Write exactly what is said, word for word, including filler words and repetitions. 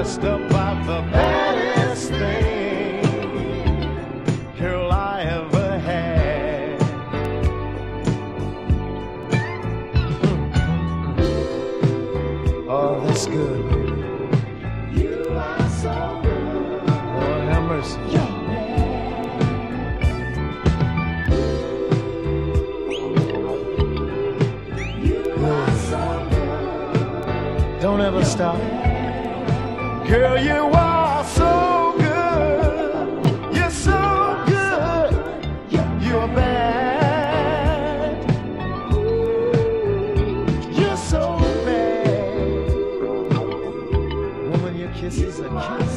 just about the baddest thing, girl, I ever had. Oh, that's good. You are so good. Lord have mercy. Don't ever stop. Girl, you are so good. You're so good. You're bad. You're so bad. Woman, your kiss is a kiss.